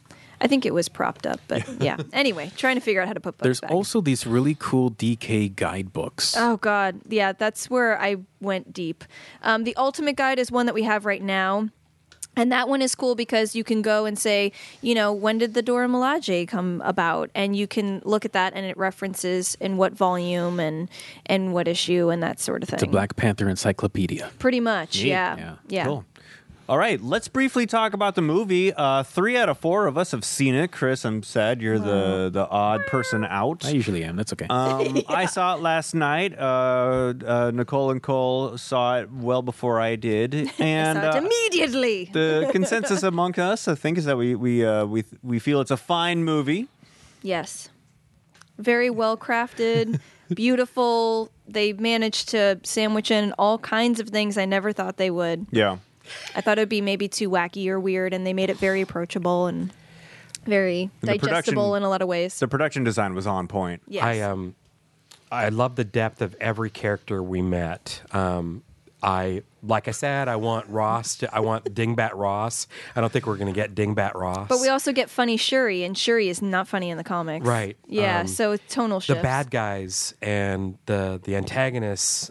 I think it was propped up, but yeah. Anyway, trying to figure out how to put books There's back. also these really cool DK guidebooks. Oh God, yeah, that's where I went deep. The Ultimate Guide is one that we have right now. And that one is cool because you can go and say, when did the Dora Milaje come about? And you can look at that and it references in what volume and what issue and that sort of thing. It's a Black Panther encyclopedia. Pretty much, Neat. yeah. Cool. All right, let's briefly talk about the movie. 3 out of 4 of us have seen it. Chris, I'm sad you're the odd person out. I usually am. That's okay. I saw it last night. Nicole and Cole saw it well before I did, and I saw it immediately. the consensus among us, I think, is that we feel it's a fine movie. Yes. Very well crafted, beautiful. They managed to sandwich in all kinds of things I never thought they would. Yeah. I thought it would be maybe too wacky or weird, and they made it very approachable and very digestible in a lot of ways. The production design was on point. Yes. I love the depth of every character we met. Like I said, I want I want Dingbat Ross. I don't think we're going to get Dingbat Ross. But we also get funny Shuri, and Shuri is not funny in the comics. Right. Yeah, so it's tonal shifts. the bad guys and the antagonists,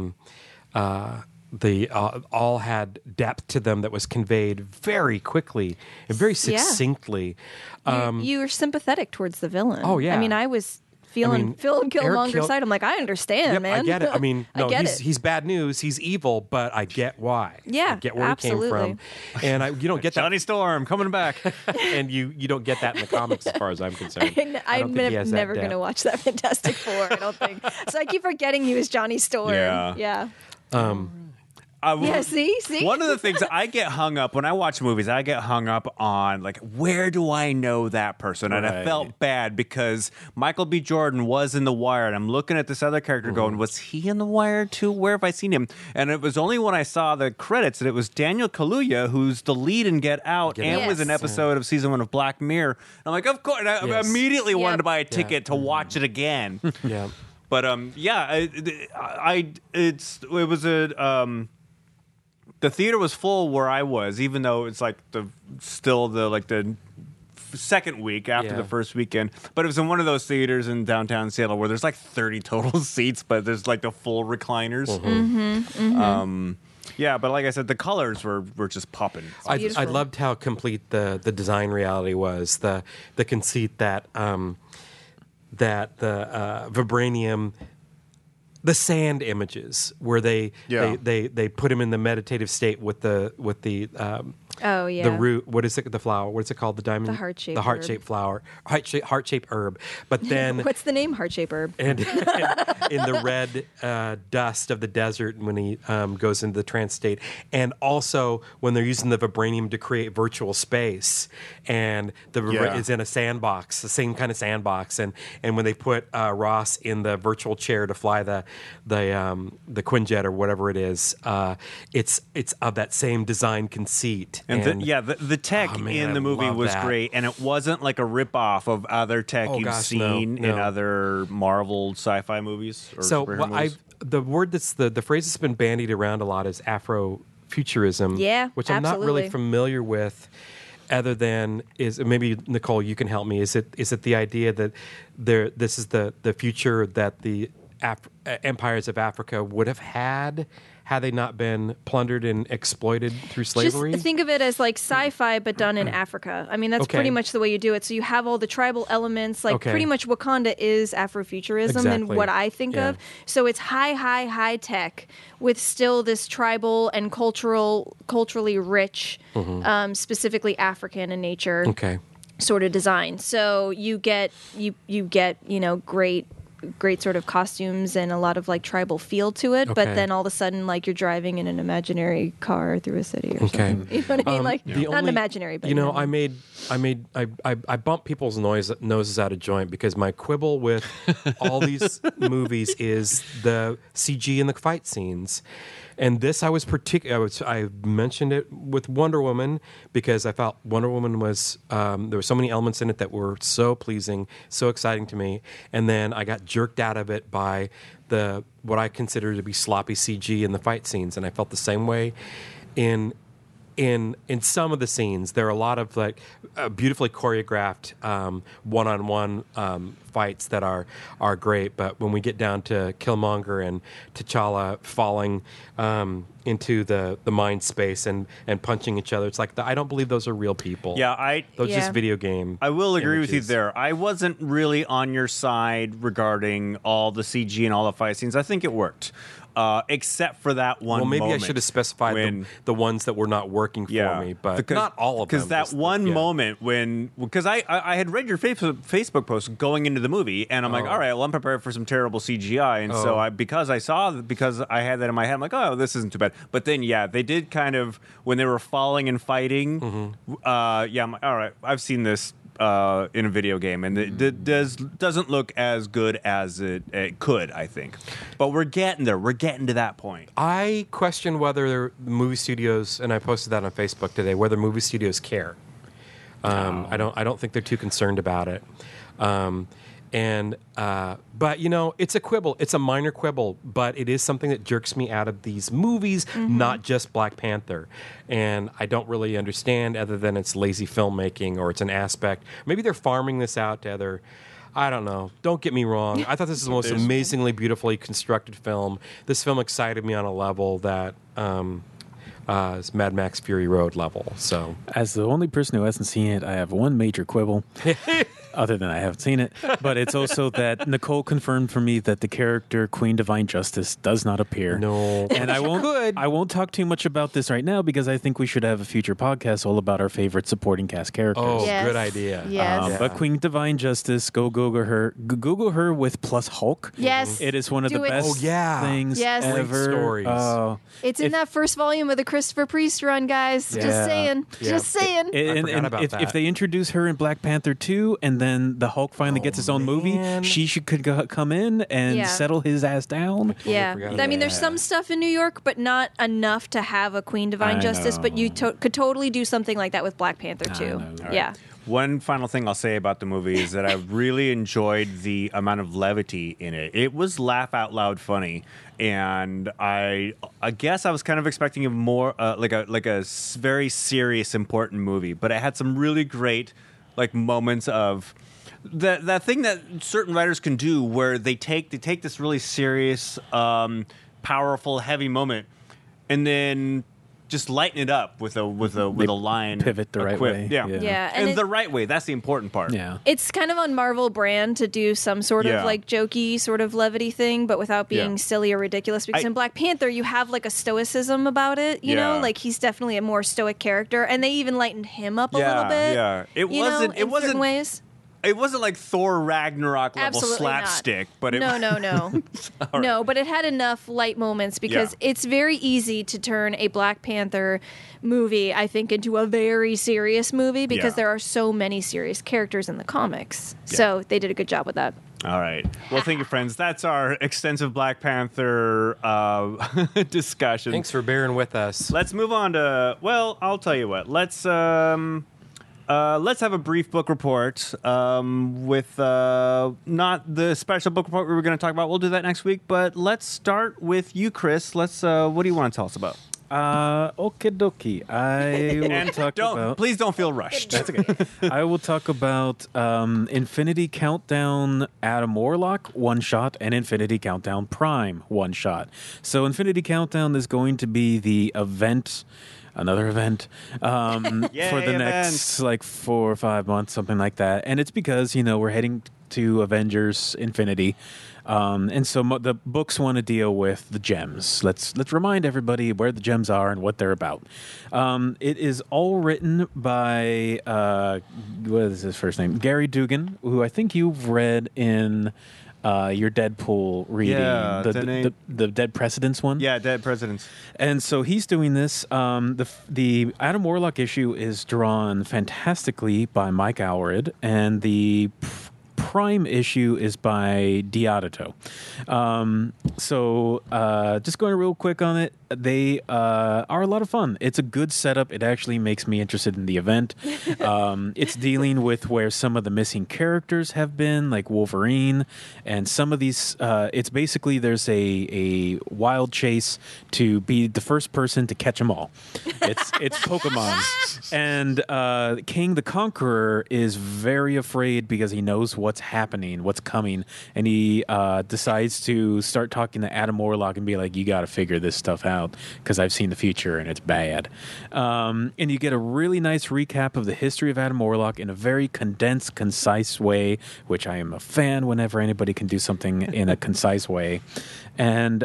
they all had depth to them that was conveyed very quickly and very succinctly. You were sympathetic towards the villain. Oh, yeah. I mean, I was feeling Phil Killmonger's side. I'm like, I understand, Yep, man. I get it. I mean, no, get it. he's bad news. He's evil, but I get why. Yeah, I get where absolutely. he came from, and you don't get that. Johnny Storm coming back. And you don't get that in the comics, as far as I'm concerned. I don't I'm think he has that never going to depth. watch that Fantastic Four, I don't think. So I keep forgetting he was Johnny Storm. Yeah. Yeah, see? One of the things I get hung up when I watch movies, I get hung up on, like, where do I know that person? And I Right. felt bad because Michael B. Jordan was in The Wire, and I'm looking at this other character going, was he in The Wire too? Where have I seen him? And it was only when I saw the credits that it was Daniel Kaluuya, who's the lead in Get Out and was an Yes. episode of season 1 of Black Mirror. And I'm like, of course. And I Yes. immediately wanted Yep. to buy a ticket to watch it again. Yeah. But it was a the theater was full where I was, even though it's like the second week after Yeah. the first weekend. But it was in one of those theaters in downtown Seattle where there's like 30 total seats, but there's like the full recliners. Yeah, but like I said, the colors were just popping. I beautiful. loved how complete the design reality was. The conceit that the vibranium, the sand images where they put him in the meditative state with the Oh, yeah. the root. What is it? The flower. What is it called? The diamond. The heart-shaped The heart-shaped herb. flower. Heart-shaped herb. But then What's the name? Heart-shaped herb. and in the red dust of the desert when he goes into the trance state, and also when they're using the vibranium to create virtual space, and is in a sandbox, the same kind of sandbox, and when they put Ross in the virtual chair to fly the Quinjet or whatever it is, it's of that same design conceit. And the tech Oh, man, in the I movie love was that. great, and it wasn't like a ripoff of other tech Oh, you've gosh, seen no. in other Marvel sci-fi movies. Or So superhero what movies. the word that's the phrase that's been bandied around a lot is Afrofuturism. Yeah, which I'm not really absolutely. familiar with. Other than is maybe Nicole, you can help me. Is it the idea that this is the future that the empires of Africa would have had they not been plundered and exploited through slavery? Just think of it as like sci-fi, but done in Africa. I mean, that's Okay. pretty much the way you do it. So you have all the tribal elements. Like Okay. pretty much Wakanda is Afrofuturism and Exactly. what I think Yeah. of. So it's high tech with still this tribal and culturally rich, specifically African in nature Okay. sort of design. So you get great sort of costumes and a lot of like tribal feel to it, but Okay. then all of a sudden like you're driving in an imaginary car through a city or Okay. something. You know what I mean? Like The not an only- imaginary, but you know, I bump people's noses out of joint because my quibble with all these movies is the CG in the fight scenes. And this I mentioned it with Wonder Woman because I felt Wonder Woman was there were so many elements in it that were so pleasing, so exciting to me, and then I got jerked out of it by what I consider to be sloppy CG in the fight scenes, and I felt the same way in in some of the scenes, there are a lot of like beautifully choreographed one-on-one fights that are great. But when we get down to Killmonger and T'Challa falling into the mind space and punching each other, it's like I don't believe those are real people. Yeah, those are Yeah. just video game. I will agree with you images. there. I wasn't really on your side regarding all the CG and all the fight scenes. I think it worked, except for that one. Well, maybe moment I should have specified when- the ones that were not working for me, but not all of them. Because that just one yeah. moment because I had read your Facebook post going into the movie, and I'm like, all right, well, I'm prepared for some terrible CGI, and so because I had that in my head, I'm like, oh, this isn't too bad. But then, yeah, they did kind of when they were falling and fighting. Yeah, I'm like, all right, I've seen this in a video game, and it doesn't look as good as it could, I think. But we're getting there. We're getting to that point. I question whether the movie studios, and I posted that on Facebook today, whether movie studios care. I don't think they're too concerned about it. But it's a quibble. It's a minor quibble, but it is something that jerks me out of these movies, not just Black Panther. And I don't really understand, other than it's lazy filmmaking or it's an aspect. Maybe they're farming this out to other. I don't know. Don't get me wrong. I thought this was the most amazingly beautifully constructed film. This film excited me on a level that is Mad Max Fury Road level. So, As the only person who hasn't seen it, I have one major quibble. Other than I haven't seen it, but it's also that Nicole confirmed for me that the character Queen Divine Justice does not appear. No. And I won't talk too much about this right now because I think we should have a future podcast all about our favorite supporting cast characters. oh, Yes. good idea. Yes. Yeah. But Queen Divine Justice, go Google her. Google her with plus Hulk. Yes. It is one of Do the it. best Oh, yeah. things Yes. Great ever. stories. It's in that first volume of the Christopher Priest run, guys. Just Yeah. saying. Yeah. Just saying. forgot about if that. they introduce her in Black Panther 2 and then the Hulk finally gets his own movie, man. she could come in and Yeah. settle his ass down. Yeah. forgot I mean, there's Yeah. some stuff in New York, but not enough to have a Queen Divine I Justice. But you know. could totally do something like that with Black Panther too. know. Yeah. One final thing I'll say about the movie is that I really enjoyed the amount of levity in it. It was laugh out loud funny, and I guess I was kind of expecting a more like a very serious, important movie, but it had some really great like moments of that thing that certain writers can do, where they take this really serious, powerful, heavy moment, and then just lighten it up with a line, pivot the a right quip. way. Yeah, Yeah, and and the right way. That's the important part. Yeah. It's kind of on Marvel brand to do some sort Yeah. of like jokey sort of levity thing, but without being Yeah. silly or ridiculous. Because in Black Panther, you have like a stoicism about it, you know, Yeah. like he's definitely a more stoic character, and they even lightened him up a little bit. Yeah. It you know, in certain ways. It wasn't like Thor Ragnarok level Absolutely slapstick, not. but it No. No, but it had enough light moments because Yeah. it's very easy to turn a Black Panther movie, I think, into a very serious movie because Yeah. there are so many serious characters in the comics. So they did a good job with that. All right. Well, thank you, friends. That's our extensive Black Panther discussion. Thanks for bearing with us. Let's move on to. Well, I'll tell you what. Let's have a brief book report with not the special book report we were going to talk about. We'll do that next week. But let's start with you, Chris. Let's. What do you want to tell us about? Okie dokie. I will talk about. Please don't feel rushed. That's okay. I will talk about Infinity Countdown Adam Warlock one shot and Infinity Countdown Prime one shot. So Infinity Countdown is going to be the event. Another event for the next like 4 or 5 months, something like that. And it's because, we're heading to Avengers Infinity. And so the books want to deal with the gems. Let's remind everybody where the gems are and what they're about. It is all written by, what is his first name? Gary Dugan, who I think you've read in your Deadpool reading. Yeah, the Dead Presidents one. Yeah, Dead Presidents. And so he's doing this. The Adam Warlock issue is drawn fantastically by Mike Allred, and the Prime issue is by Diodito. So just going real quick on it. they are a lot of fun. It's a good setup. It actually makes me interested in the event. It's dealing with where some of the missing characters have been, like Wolverine, and some of these. It's basically there's a wild chase to be the first person to catch them all. It's Pokemon, and King the Conqueror is very afraid because he knows what's happening, what's coming, and he decides to start talking to Adam Warlock and be like, "You got to figure this stuff out because I've seen the future and it's bad." And you get a really nice recap of the history of Adam Warlock in a very condensed, concise way, which I am a fan whenever anybody can do something in a concise way. And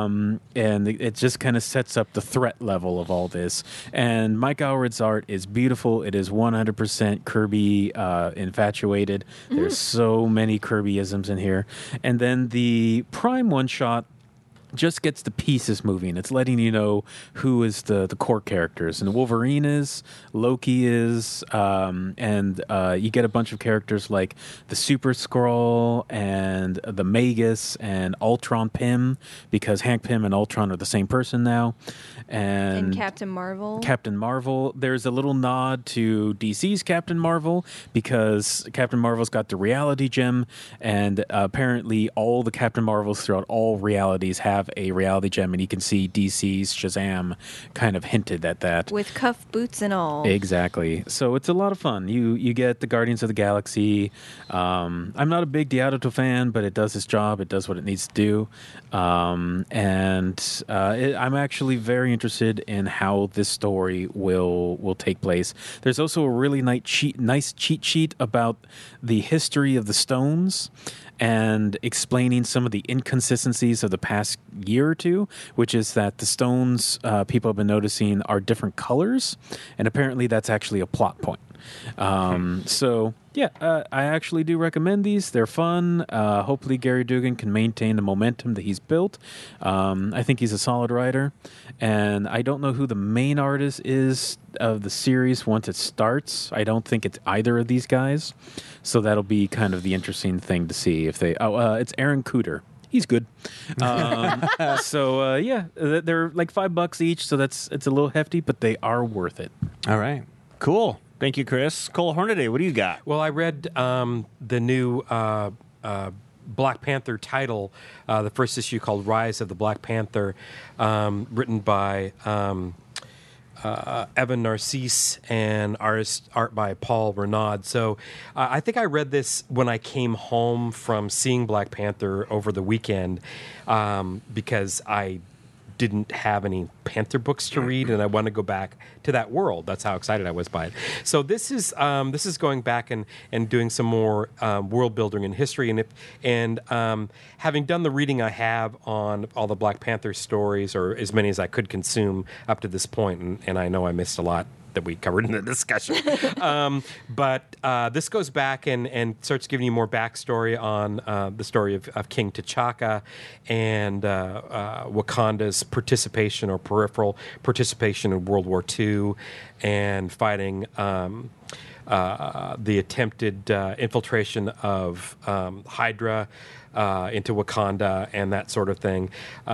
it just kind of sets up the threat level of all this. And Mike Allred's art is beautiful. It is 100% Kirby infatuated. There's so many Kirbyisms in here. And then the Prime one-shot just gets the pieces moving. It's letting you know who is the core characters. And Wolverine is, Loki is, and you get a bunch of characters like the Super Skrull and the Magus and Ultron Pym, because Hank Pym and Ultron are the same person now. And Captain Marvel. Captain Marvel. There's a little nod to DC's Captain Marvel because Captain Marvel's got the reality gem, and apparently all the Captain Marvels throughout all realities have a reality gem, and you can see DC's Shazam kind of hinted at that. With cuff boots and all. Exactly. So it's a lot of fun. You get the Guardians of the Galaxy. I'm not a big Diadoto fan, but it does its job. It does what it needs to do. I'm actually very interested in how this story will take place. There's also a really nice cheat sheet about the history of the stones and explaining some of the inconsistencies of the past year or two, which is that the stones people have been noticing are different colors, and apparently that's actually a plot point. So yeah, I actually do recommend these. They're fun. Hopefully Gary Dugan can maintain the momentum that he's built. I think he's a solid writer, and I don't know who the main artist is of the series once it starts. I don't think it's either of these guys, so that'll be kind of the interesting thing to see if they. It's Aaron Cooter. He's good. So yeah, they're like $5 each, so it's a little hefty, but they are worth it. All right, cool. Thank you, Chris. Cole Hornaday, what do you got? Well, I read the new Black Panther title, the first issue called Rise of the Black Panther, written by Evan Narcisse and art by Paul Renaud. So I think I read this when I came home from seeing Black Panther over the weekend because I didn't have any Panther books to read, and I want to go back to that world. That's how excited I was by it. So this is going back and doing some more world building and history, and having done the reading I have on all the Black Panther stories, or as many as I could consume up to this point, and I know I missed a lot that we covered in the discussion. But this goes back and starts giving you more backstory on the story of King T'Chaka and Wakanda's participation or peripheral participation in World War II and fighting the attempted infiltration of Hydra into Wakanda and that sort of thing.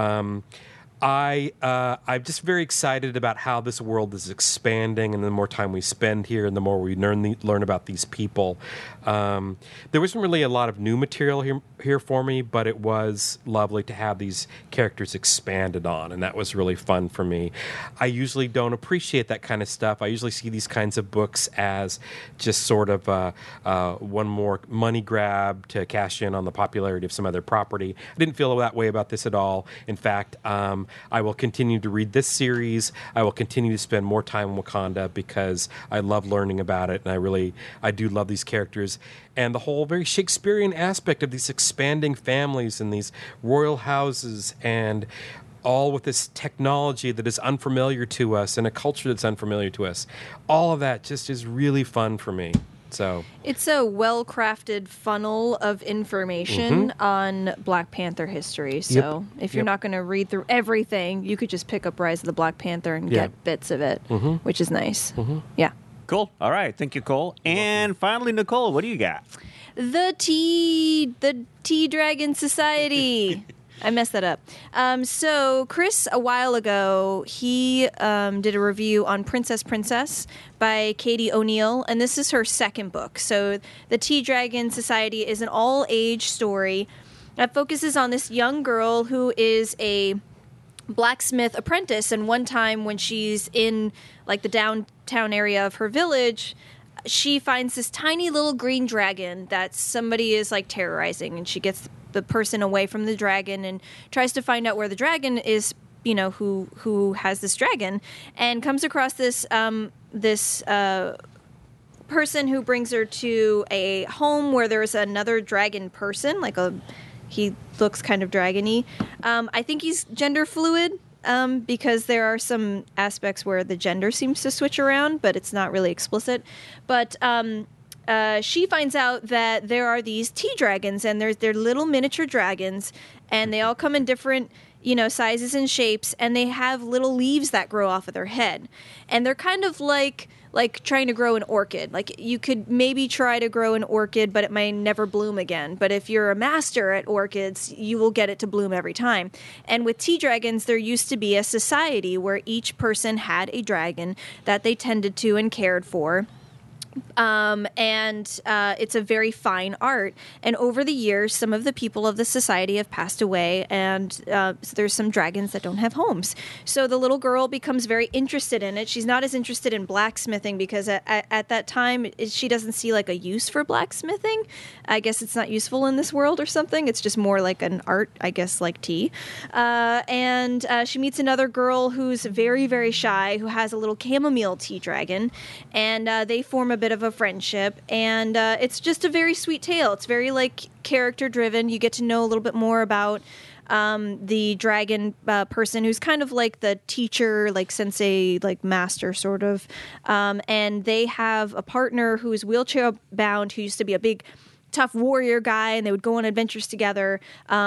I'm just very excited about how this world is expanding, and the more time we spend here and the more we learn about these people. There wasn't really a lot of new material here for me, but it was lovely to have these characters expanded on, and that was really fun for me. I usually don't appreciate that kind of stuff. I usually see these kinds of books as just sort of one more money grab to cash in on the popularity of some other property. I didn't feel that way about this at all. In fact, I will continue to read this series. I will continue to spend more time in Wakanda because I love learning about it, and I do love these characters and the whole very Shakespearean aspect of these expanding families and these royal houses, and all with this technology that is unfamiliar to us and a culture that's unfamiliar to us. All of that just is really fun for me. So it's a well-crafted funnel of information on Black Panther history. So if you're not going to read through everything, you could just pick up Rise of the Black Panther and get bits of it, which is nice. Yeah. Cool. All right. Thank you, Cole. And finally, Nicole, what do you got? The Tea Dragon Society. I messed that up. So Chris, a while ago, he did a review on Princess by Katie O'Neill, and this is her second book. So the Tea Dragon Society is an all-age story that focuses on this young girl who is a blacksmith apprentice, and one time when she's in like the downtown area of her village, she finds this tiny little green dragon that somebody is like terrorizing, and she gets the person away from the dragon and tries to find out where the dragon is, you know, who has this dragon, and comes across this person who brings her to a home where there's another dragon person, he looks kind of dragon-y. I think he's gender fluid, because there are some aspects where the gender seems to switch around, but it's not really explicit. But she finds out that there are these tea dragons, and they're little miniature dragons, and they all come in different, you know, sizes and shapes, and they have little leaves that grow off of their head. And they're kind of like trying to grow an orchid. Like, you could maybe try to grow an orchid, but it may never bloom again. But if you're a master at orchids, you will get it to bloom every time. And with tea dragons, there used to be a society where each person had a dragon that they tended to and cared for. It's a very fine art. And over the years, some of the people of the society have passed away, and so there's some dragons that don't have homes. So the little girl becomes very interested in it. She's not as interested in blacksmithing because at that time, she doesn't see like a use for blacksmithing. I guess it's not useful in this world or something. It's just more like an art, I guess, like tea. She meets another girl who's very, very shy, who has a little chamomile tea dragon, and they form a bit of a friendship, and it's just a very sweet tale. It's very like character driven. You get to know a little bit more about the dragon person who's kind of like the teacher, like sensei, like master sort of, and they have a partner who is wheelchair bound, who used to be a big tough warrior guy, and they would go on adventures together,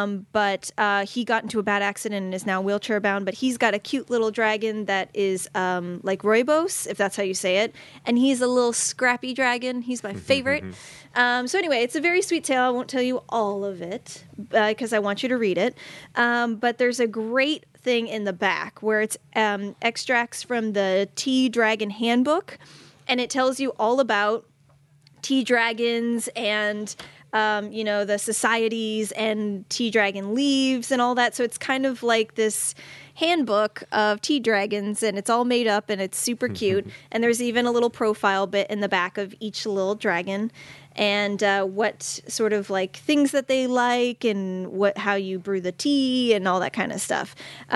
but he got into a bad accident and is now wheelchair bound, but he's got a cute little dragon that is like Rooibos, if that's how you say it, and he's a little scrappy dragon. He's my favorite. So anyway, it's a very sweet tale. I won't tell you all of it because I want you to read it, but there's a great thing in the back where it's extracts from the Tea Dragon Handbook, and it tells you all about tea dragons and the societies and tea dragon leaves and all that. So it's kind of like this handbook of tea dragons, and it's all made up, and it's super cute. And there's even a little profile bit in the back of each little dragon, and what sort of like things that they like, and how you brew the tea and all that kind of stuff.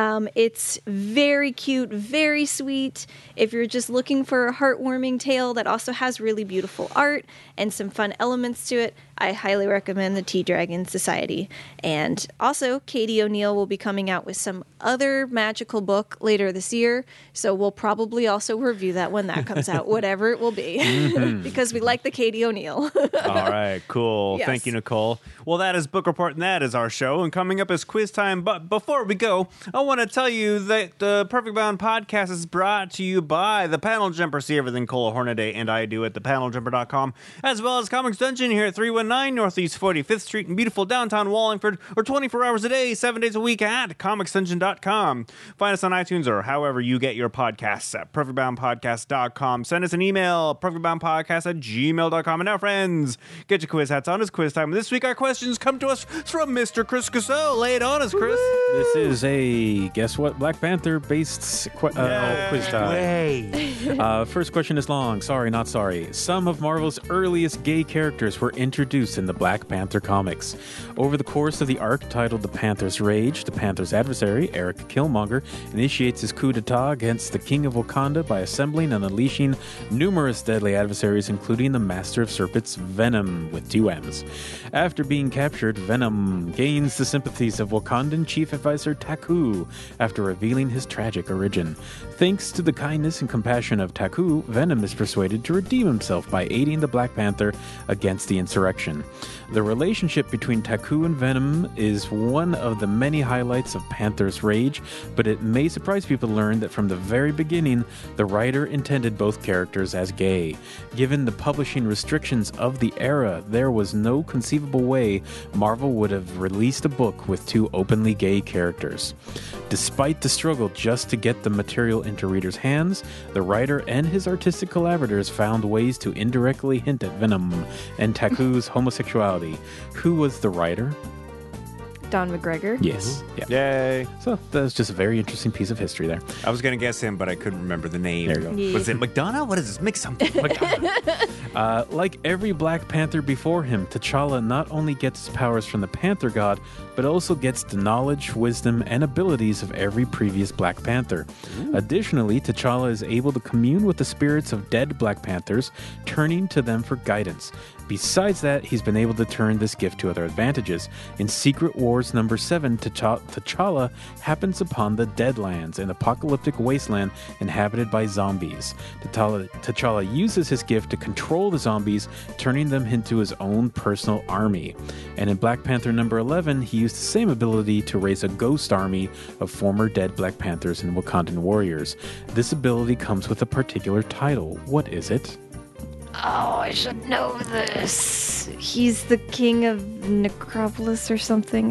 It's very cute, very sweet. If you're just looking for a heartwarming tale that also has really beautiful art and some fun elements to it, I highly recommend the Tea Dragon Society. And also, Katie O'Neill will be coming out with some other magical book later this year, so we'll probably also review that when that comes out, whatever it will be, because we like the Katie O'Neill. All right, cool. Yes. Thank you, Nicole. Well, that is Book Report, and that is our show. And coming up is quiz time. But before we go, I want to tell you that the Perfect Bound podcast is brought to you by The Panel Jumper. See everything Cole Hornaday and I do at thepaneljumper.com, as well as Comics Dungeon here at 319 Northeast 45th Street in beautiful downtown Wallingford, or 24 hours a day, 7 days a week at comicsdungeon.com. Find us on iTunes or however you get your podcasts at perfectboundpodcast.com. Send us an email, perfectboundpodcast@gmail.com. And now, friends, get your quiz hats on. It's quiz time. This week, our questions come to us from Mr. Chris Cassell. Lay it on us, Chris. This is a, guess what, Black Panther-based quiz time. First question is long. Sorry, not sorry. Some of Marvel's earliest gay characters were introduced in the Black Panther comics. Over the course of the arc titled The Panther's Rage, the Panther's adversary, Eric Killmonger, initiates his coup d'etat against the King of Wakanda by assembling and unleashing numerous deadly adversaries, including the Master of Serpents, Venom, with 2 M's. After being captured, Venom gains the sympathies of Wakandan Chief Advisor Taku after revealing his tragic origin. Thanks to the kindness and compassion of Taku, Venom is persuaded to redeem himself by aiding the Black Panther against the insurrection. The relationship between Taku and Venom is one of the many highlights of Panther's Rage, but it may surprise people to learn that from the very beginning, the writer intended both characters as gay. Given the publishing restrictions of of the era, there was no conceivable way Marvel would have released a book with two openly gay characters. Despite the struggle just to get the material into readers' hands, the writer and his artistic collaborators found ways to indirectly hint at Venom and Taku's homosexuality. Who was the writer? Don McGregor. Yes. Yeah. Yay. So that was just a very interesting piece of history there. I was going to guess him, but I couldn't remember the name. There you go. Yeah. Was it McDonough? What is this? Make something. Like every Black Panther before him, T'Challa not only gets his powers from the Panther God, but also gets the knowledge, wisdom, and abilities of every previous Black Panther. Additionally, T'Challa is able to commune with the spirits of dead Black Panthers, turning to them for guidance. Besides that, he's been able to turn this gift to other advantages. In Secret Wars number 7, T'Challa happens upon the Deadlands, an apocalyptic wasteland inhabited by zombies. T'Challa uses his gift to control the zombies, turning them into his own personal army. And in Black Panther number 11, he used the same ability to raise a ghost army of former dead Black Panthers and Wakandan warriors. This ability comes with a particular title. What is it? Oh, I should know this. He's the king of Necropolis or something.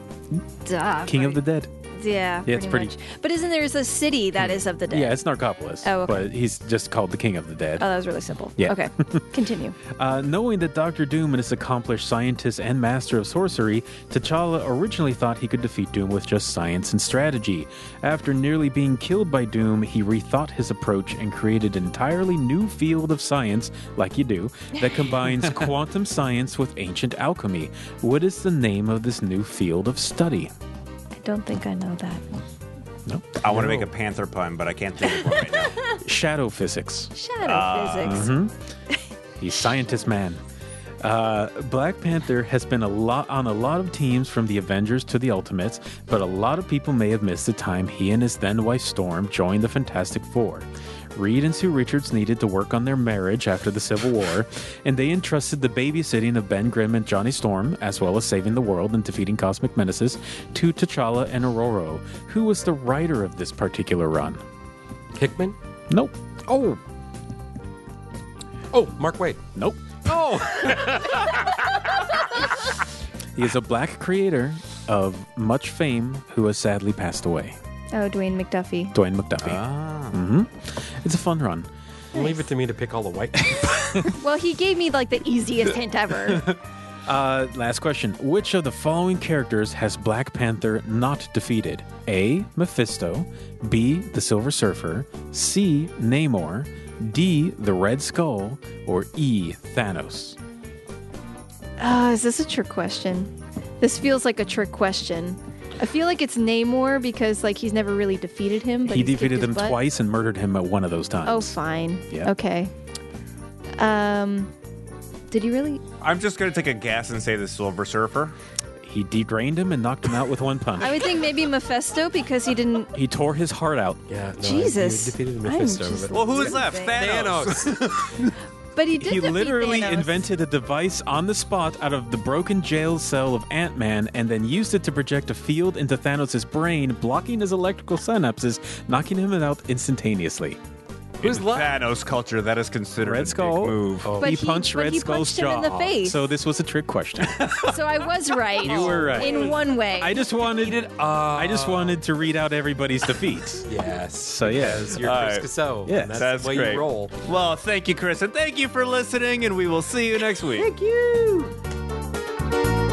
King of the Dead. Yeah, it's pretty- much. But isn't there a city that is of the dead? Yeah, it's Narcopolis. Oh, okay. But he's just called the King of the Dead. Oh, that was really simple. Yeah. Okay, continue. Knowing that Dr. Doom is an accomplished scientist and master of sorcery, T'Challa originally thought he could defeat Doom with just science and strategy. After nearly being killed by Doom, he rethought his approach and created an entirely new field of science, like you do, that combines quantum science with ancient alchemy. What is the name of this new field of study? I don't think I know that. No. I want to make a Panther pun, but I can't think of one right now. Shadow physics. Shadow physics. He's scientist man. Black Panther has been on a lot of teams from the Avengers to the Ultimates, but a lot of people may have missed the time he and his then wife Storm joined the Fantastic Four. Reed and Sue Richards needed to work on their marriage after the Civil War, and they entrusted the babysitting of Ben Grimm and Johnny Storm, as well as saving the world and defeating cosmic menaces, to T'Challa and Ororo. Who was the writer of this particular run? Hickman? Nope. Oh, Mark Waid. Nope. Oh, He is a black creator of much fame who has sadly passed away. Oh, Dwayne McDuffie. Dwayne McDuffie. It's a fun run. leave it to me to pick all the white. Well, he gave me like the easiest hint ever. Last question. Which of the following characters has Black Panther not defeated? A. Mephisto. B. The Silver Surfer. C. Namor. D. The Red Skull. Or E. Thanos? Is this a trick question? This feels like a trick question. I feel like it's Namor because like he's never really defeated him. But He he's kicked defeated his him butt. twice and murdered him at one of those times. Oh, fine. Yeah. Okay. Did he really? I'm just going to take a guess and say the Silver Surfer. He dedrained him and knocked him out with one punch. I would think maybe Mephisto because he didn't. He tore his heart out. Yeah, no, Jesus. You defeated I'm Mephisto. just- but- Well, who's left? Thanos. Thanos. But he did. He defeat literally Thanos. invented a device on the spot out of the broken jail cell of Ant-Man and then used it to project a field into Thanos' brain, blocking his electrical synapses, knocking him out instantaneously. Who's In left? Thanos culture, that is considered Red a Skull. big move. Oh. But he punched but Red he Skull's punched him in the jaw. face. So this was a trick question. So I was right. You were right. in one way. I just wanted to read out everybody's defeats. Yes. So, yeah. Because you're All Chris right. Cassell. Yes. and that's That's the way great. you roll. Well, thank you, Chris, and thank you for listening, and we will see you next week. Thank you.